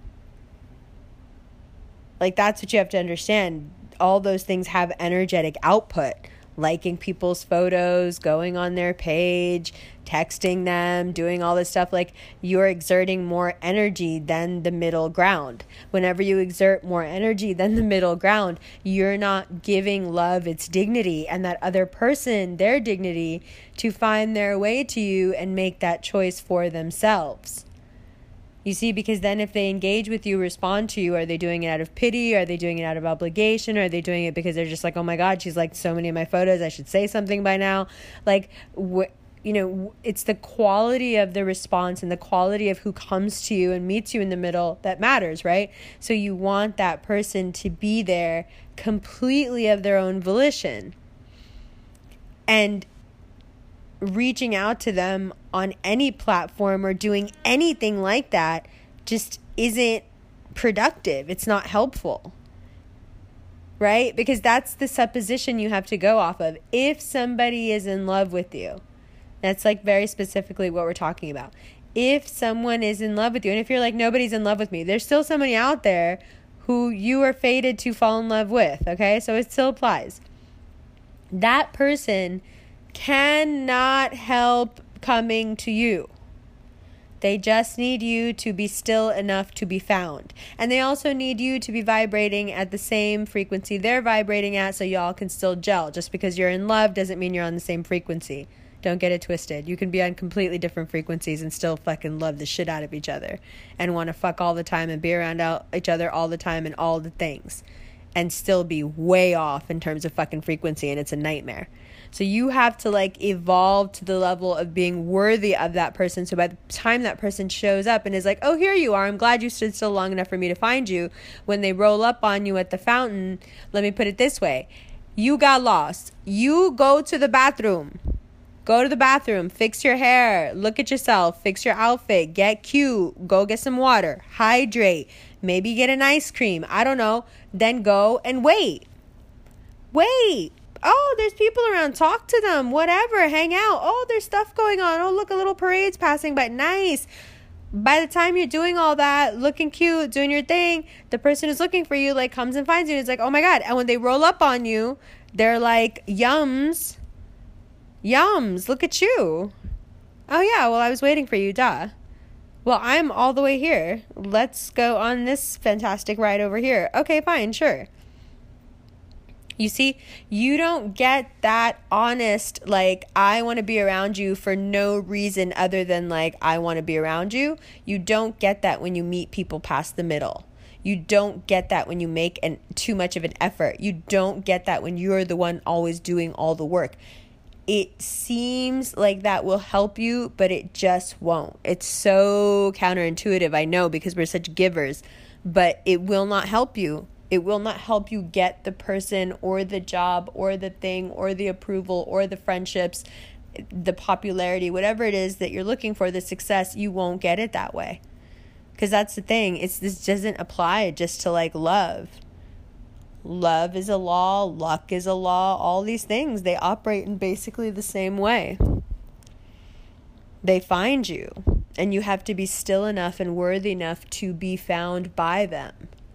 Like, that's what you have to understand. All those things have energetic output. Liking people's photos, going on their page, texting them, doing all this stuff. Like, you're exerting more energy than the middle ground. Whenever you exert more energy than the middle ground, you're not giving love its dignity and that other person their dignity to find their way to you and make that choice for themselves. You see, because then if they engage with you, respond to you, are they doing it out of pity? Are they doing it out of obligation? Are they doing it because they're just like, oh my God, she's liked so many of my photos, I should say something by now? Like, wh- you know, it's the quality of the response and the quality of who comes to you and meets you in the middle that matters, right? So you want that person to be there completely of their own volition. And reaching out to them on any platform or doing anything like that just isn't productive. It's not helpful, right? Because that's the supposition you have to go off of. If somebody is in love with you, that's like very specifically what we're talking about. If someone is in love with you, and if you're like, nobody's in love with me, there's still somebody out there who you are fated to fall in love with, okay? So it still applies. That person cannot help coming to you. They just need you to be still enough to be found. And they also need you to be vibrating at the same frequency they're vibrating at, so y'all can still gel. Just because you're in love doesn't mean you're on the same frequency. Don't get it twisted. You can be on completely different frequencies and still fucking love the shit out of each other and want to fuck all the time and be around out each other all the time and all the things, and still be way off in terms of fucking frequency, and it's a nightmare. So you have to like evolve to the level of being worthy of that person. So by the time that person shows up and is like, oh, here you are, I'm glad you stood still long enough for me to find you. When they roll up on you at the fountain, let me put it this way. You got lost. You go to the bathroom. Go to the bathroom, fix your hair, look at yourself, fix your outfit, get cute, go get some water, hydrate, maybe get an ice cream. I don't know. Then go and wait. Wait. Oh, there's people around. Talk to them. Whatever. Hang out. Oh, there's stuff going on. Oh, look, a little parade's passing by. Nice. By the time you're doing all that, looking cute, doing your thing, the person who's looking for you, like, comes and finds you. And it's like, oh, my God. And when they roll up on you, they're like, yums. Yums. Look at you. Oh, yeah. Well, I was waiting for you. Duh. Well, I'm all the way here. Let's go on this fantastic ride over here. Okay, fine. Sure. You see, you don't get that honest, like, I want to be around you for no reason other than, like, I want to be around you. You don't get that when you meet people past the middle. You don't get that when you make an, too much of an effort. You don't get that when you're the one always doing all the work. It seems like that will help you, but it just won't. It's so counterintuitive, I know, because we're such givers, but it will not help you. It will not help you get the person or the job or the thing or the approval or the friendships, the popularity, whatever it is that you're looking for, the success. You won't get it that way. Because that's the thing. It's this doesn't apply just to like love. Love is a law. Luck is a law. All these things, they operate in basically the same way. They find you, and you have to be still enough and worthy enough to be found by them.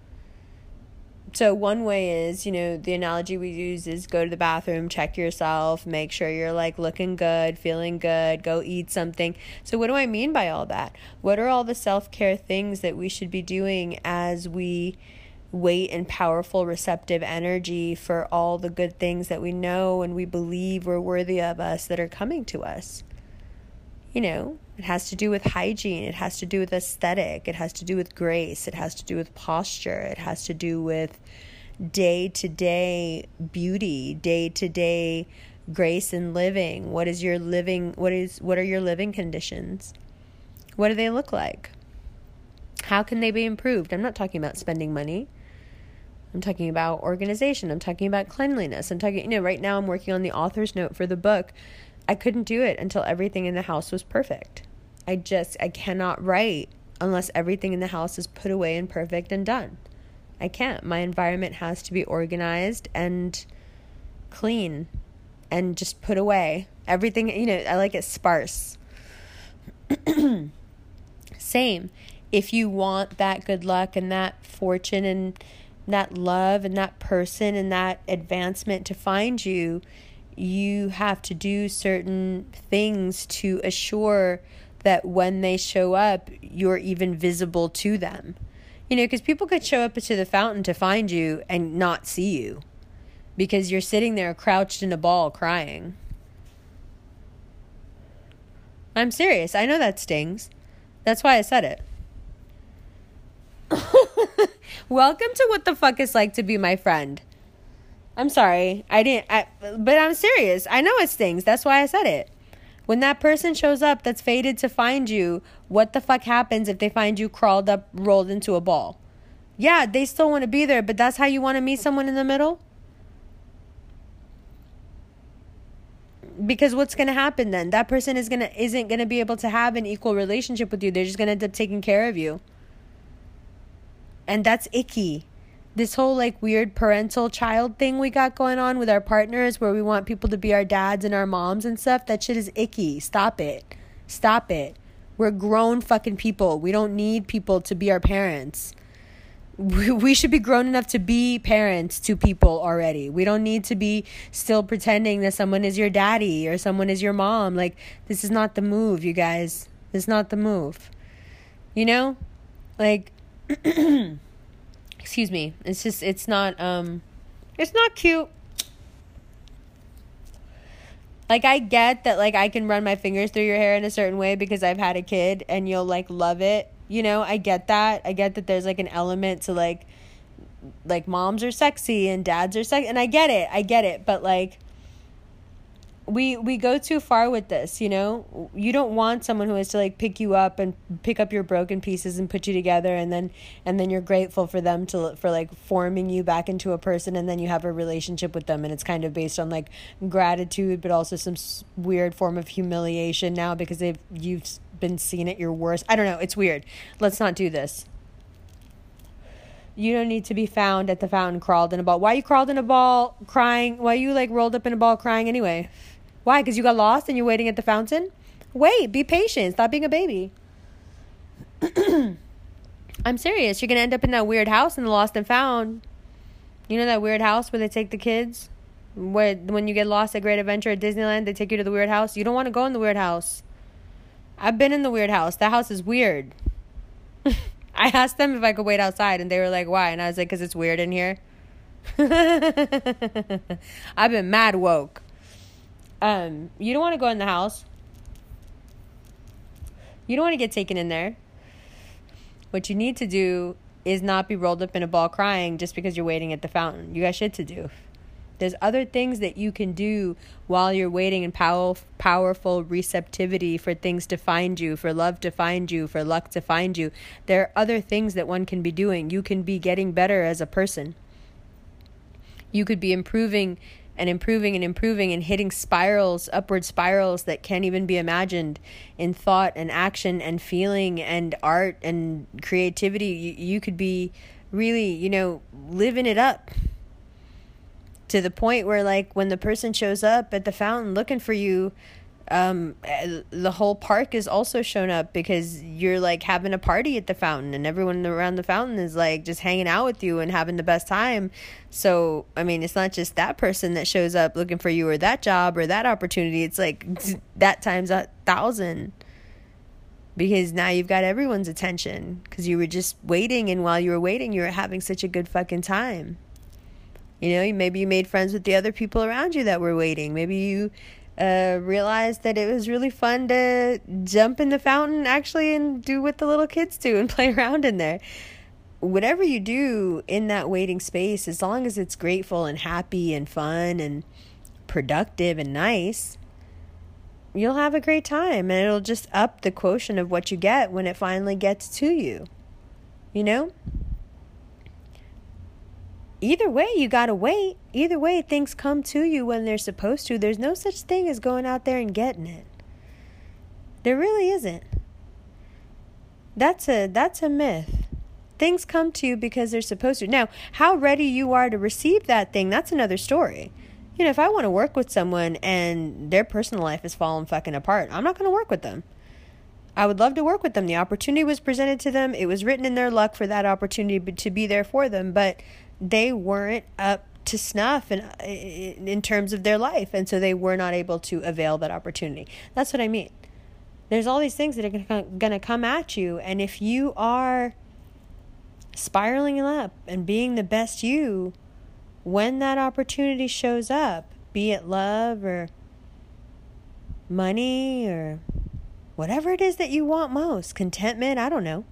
So one way is, you know, the analogy we use is go to the bathroom, check yourself, make sure you're like looking good, feeling good, go eat something. So what do I mean by all that? What are all the self-care things that we should be doing as we wait in powerful, receptive energy for all the good things that we know and we believe were worthy of us that are coming to us? You know, it has to do with hygiene. It has to do with aesthetic. It has to do with grace. It has to do with posture. It has to do with day-to-day beauty, day-to-day grace in living. What is your living, what is, what are your living conditions? What do they look like? How can they be improved? I'm not talking about spending money. I'm talking about organization. I'm talking about cleanliness. I'm talking, you know, right now I'm working on the author's note for the book. I couldn't do it until everything in the house was perfect. I just, I cannot write unless everything in the house is put away and perfect and done. I can't. My environment has to be organized and clean and just put away. Everything, you know, I like it sparse. Same. If you want that good luck and that fortune and that love and that person and that advancement to find you, you have to do certain things to assure that when they show up, you're even visible to them. You know, because people could show up to the fountain to find you and not see you because you're sitting there crouched in a ball crying. I'm serious. I know that stings. That's why I said it. Welcome to What the Fuck It's Like to Be My Friend. I'm sorry. I didn't, I, but I'm serious. I know it stings. That's why I said it. When that person shows up that's fated to find you, what the fuck happens if they find you crawled up, rolled into a ball? Yeah, they still want to be there, but that's how you want to meet someone in the middle? Because what's going to happen then? That person is gonna isn't going to be able to have an equal relationship with you. They're just going to end up taking care of you. And that's icky. This whole like weird parental child thing we got going on with our partners where we want people to be our dads and our moms and stuff, that shit is icky. Stop it. Stop it. We're grown fucking people. We don't need people to be our parents. We, we should be grown enough to be parents to people already. We don't need to be still pretending that someone is your daddy or someone is your mom. Like, this is not the move, you guys. This is not the move. You know? Like... Excuse me. It's just, it's not, um, it's not cute. Like, I get that, like, I can run my fingers through your hair in a certain way because I've had a kid and you'll, like, love it. You know, I get that. I get that there's, like, an element to, like, like, moms are sexy and dads are sexy. And I get it. I get it. But, like, we we go too far with this, you know? You don't want someone who has to like pick you up and pick up your broken pieces and put you together, and then and then you're grateful for them to for like forming you back into a person, and then you have a relationship with them, and it's kind of based on like gratitude but also some weird form of humiliation now because they've you've been seen at your worst. I don't know, it's weird. Let's not do this. You don't need to be found at the fountain crawled in a ball. Why you crawled in a ball crying? Why you like rolled up in a ball crying anyway? Why? Because you got lost and you're waiting at the fountain? Wait, be patient. Stop being a baby. I'm serious. You're going to end up in that weird house in the Lost and Found. You know that weird house where they take the kids? Where when you get lost at Great Adventure at Disneyland, they take you to the weird house? You don't want to go in the weird house. I've been in the weird house. That house is weird. I asked them if I could wait outside, and they were like, why? And I was like, because it's weird in here. I've been mad woke. Um, you don't want to go in the house. You don't want to get taken in there. What you need to do is not be rolled up in a ball crying just because you're waiting at the fountain. You got shit to do. There's other things that you can do while you're waiting in pow- powerful receptivity for things to find you, for love to find you, for luck to find you. There are other things that one can be doing. You can be getting better as a person. You could be improving and improving and improving and hitting spirals, upward spirals that can't even be imagined in thought and action and feeling and art and creativity. You, you could be really, you know, living it up. To the point where, like, when the person shows up at the fountain looking for you, um, the whole park is also shown up because you're, like, having a party at the fountain. And everyone around the fountain is, like, just hanging out with you and having the best time. So, I mean, it's not just that person that shows up looking for you or that job or that opportunity. It's, like, that times a thousand. Because now you've got everyone's attention. Because you were just waiting. And while you were waiting, you were having such a good fucking time. You know, maybe you made friends with the other people around you that were waiting. Maybe you uh, realized that it was really fun to jump in the fountain actually and do what the little kids do and play around in there. Whatever you do in that waiting space, as long as it's grateful and happy and fun and productive and nice, you'll have a great time. And it'll just up the quotient of what you get when it finally gets to you. You know? Either way, you gotta wait. Either way, things come to you when they're supposed to. There's no such thing as going out there and getting it. There really isn't. That's a that's a myth. Things come to you because they're supposed to. Now, how ready you are to receive that thing, that's another story. You know, if I want to work with someone and their personal life is falling fucking apart, I'm not going to work with them. I would love to work with them. The opportunity was presented to them. It was written in their luck for that opportunity to be there for them, but they weren't up to snuff in, in terms of their life. And so they were not able to avail that opportunity. That's what I mean. There's all these things that are going to come at you. And if you are spiraling up and being the best you, when that opportunity shows up, be it love or money or whatever it is that you want most, contentment, I don't know.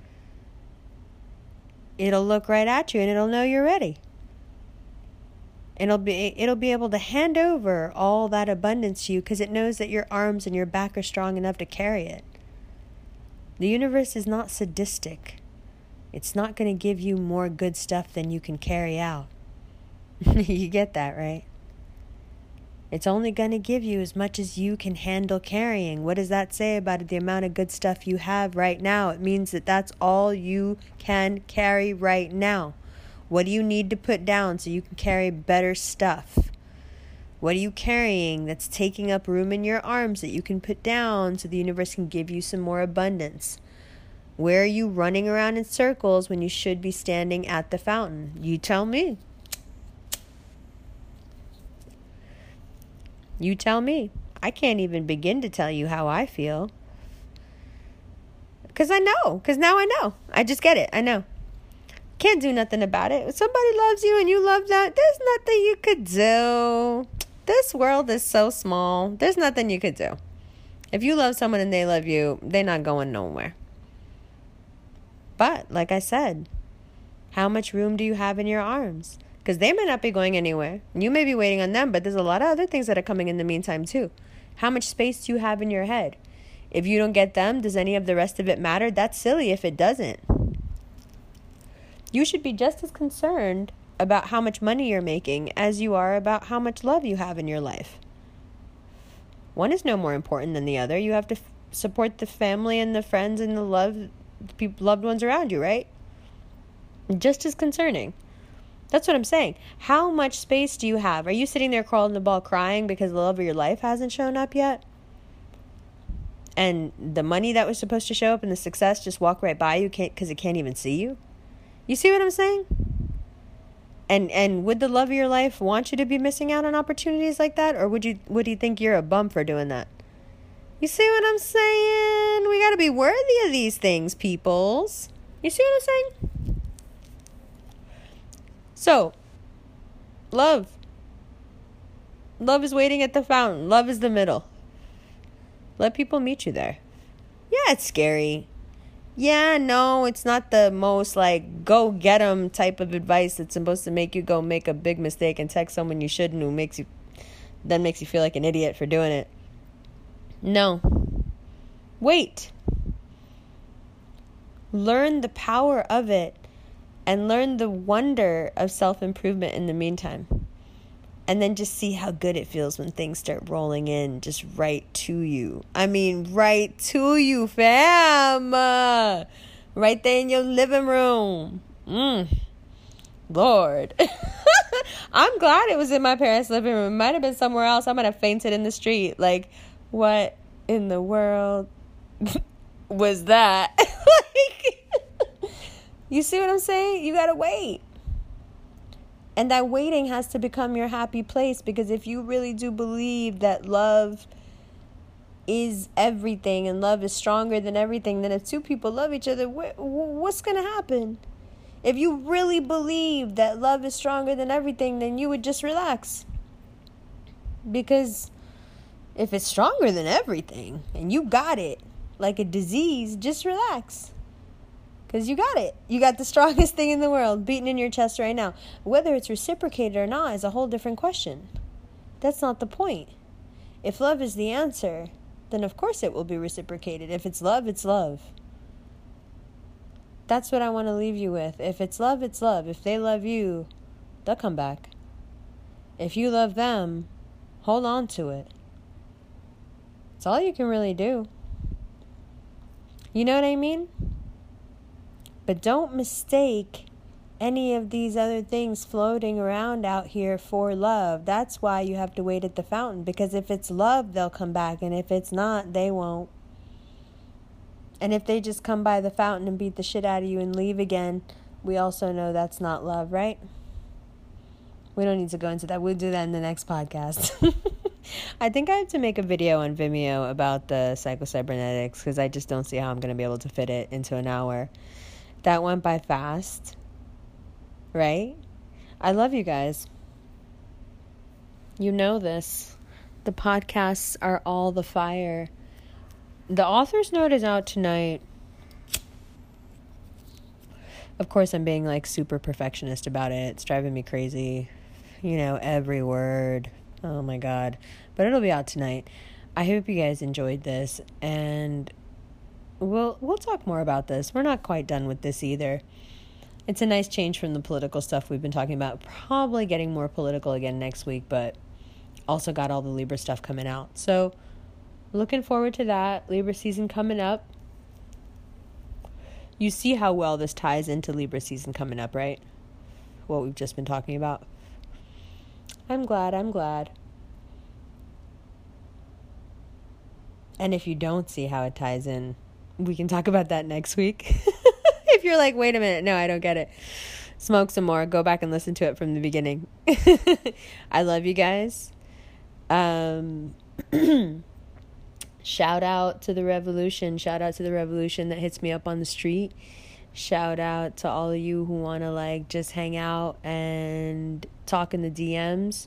It'll look right at you and it'll know you're ready. It'll be it'll be able to hand over all that abundance to you because it knows that your arms and your back are strong enough to carry it. The universe is not sadistic. It's not going to give you more good stuff than you can carry out. You get that, right? It's only going to give you as much as you can handle carrying. What does that say about the amount of good stuff you have right now? It means that that's all you can carry right now. What do you need to put down so you can carry better stuff? What are you carrying that's taking up room in your arms that you can put down so the universe can give you some more abundance? Where are you running around in circles when you should be standing at the fountain? You tell me. You tell me. I can't even begin to tell you how I feel. Because I know. Because now I know. I just get it. I know. Can't do nothing about it. If somebody loves you and you love that, there's nothing you could do. This world is so small. There's nothing you could do. If you love someone and they love you, they're not going nowhere. But, like I said, how much room do you have in your arms? Because they may not be going anywhere. You may be waiting on them, but there's a lot of other things that are coming in the meantime, too. How much space do you have in your head? If you don't get them, does any of the rest of it matter? That's silly if it doesn't. You should be just as concerned about how much money you're making as you are about how much love you have in your life. One is no more important than the other. You have to f- support the family and the friends and the love, the people, loved ones around you, right? Just as concerning. That's what I'm saying. How much space do you have? Are you sitting there crawling the ball crying because the love of your life hasn't shown up yet? And the money that was supposed to show up and the success just walk right by you because it can't even see you? You see what I'm saying? And and would the love of your life want you to be missing out on opportunities like that? Or would you would you think you're a bum for doing that? You see what I'm saying? We got to be worthy of these things, peoples. You see what I'm saying? So, love. Love is waiting at the fountain. Love is the middle. Let people meet you there. Yeah, it's scary. Yeah, no, it's not the most, like, go get 'em type of advice that's supposed to make you go make a big mistake and text someone you shouldn't, who makes you, then makes you feel like an idiot for doing it. No. Wait. Learn the power of it and learn the wonder of self-improvement in the meantime. And then just see how good it feels when things start rolling in just right to you. I mean, right to you, fam. Uh, right there in your living room. Mm. Lord. I'm glad it was in my parents' living room. It might have been somewhere else. I might have fainted in the street. Like, what in the world was that? Like, you see what I'm saying? You gotta wait. And that waiting has to become your happy place, because if you really do believe that love is everything and love is stronger than everything, then if two people love each other, wh- what's going to happen? If you really believe that love is stronger than everything, then you would just relax. Because if it's stronger than everything and you got it like a disease, just relax. Because you got it. You got the strongest thing in the world beating in your chest right now. Whether it's reciprocated or not is a whole different question. That's not the point. If love is the answer, then of course it will be reciprocated. If it's love, it's love. That's what I want to leave you with. If it's love, it's love. If they love you, they'll come back. If you love them, hold on to it. It's all you can really do. You know what I mean? But don't mistake any of these other things floating around out here for love. That's why you have to wait at the fountain. Because if it's love, they'll come back. And if it's not, they won't. And if they just come by the fountain and beat the shit out of you and leave again, we also know that's not love, right? We don't need to go into that. We'll do that in the next podcast. I think I have to make a video on Vimeo about the psycho-cybernetics, because I just don't see how I'm going to be able to fit it into an hour. That went by fast, right? I love you guys. You know this. The podcasts are all the fire. The author's note is out tonight. Of course, I'm being like super perfectionist about it. It's driving me crazy. You know, every word. Oh my God. But it'll be out tonight. I hope you guys enjoyed this, and We'll we'll talk more about this. We're not quite done with this either. It's a nice change from the political stuff we've been talking about. Probably getting more political again next week, but also got all the Libra stuff coming out. So looking forward to that. Libra season coming up. You see how well this ties into Libra season coming up, right? What we've just been talking about. I'm glad, I'm glad. And if you don't see how it ties in, we can talk about that next week. If you're like, wait a minute, no, I don't get it. Smoke some more. Go back and listen to it from the beginning. I love you guys. Um, shout out to the revolution. Shout out to the revolution that hits me up on the street. Shout out to all of you who want to like just hang out and talk in the D Ms.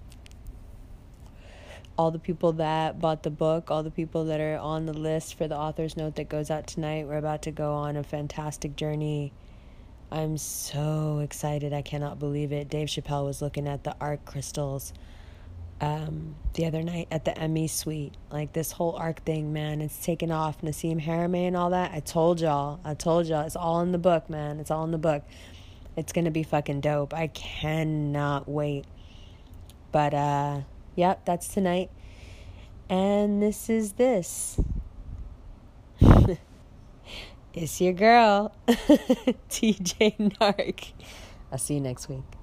All the people that bought the book, all the people that are on the list for the author's note that goes out tonight. We're about to go on a fantastic journey. I'm so excited. I cannot believe it. Dave Chappelle was looking at the arc crystals um, the other night at the Emmy suite. Like, this whole arc thing, man, it's taken off. Nassim Haramein and all that. I told y'all. I told y'all. It's all in the book, man. It's all in the book. It's going to be fucking dope. I cannot wait. But, uh... yep, that's tonight. And this is this. It's your girl, T J Nark. I'll see you next week.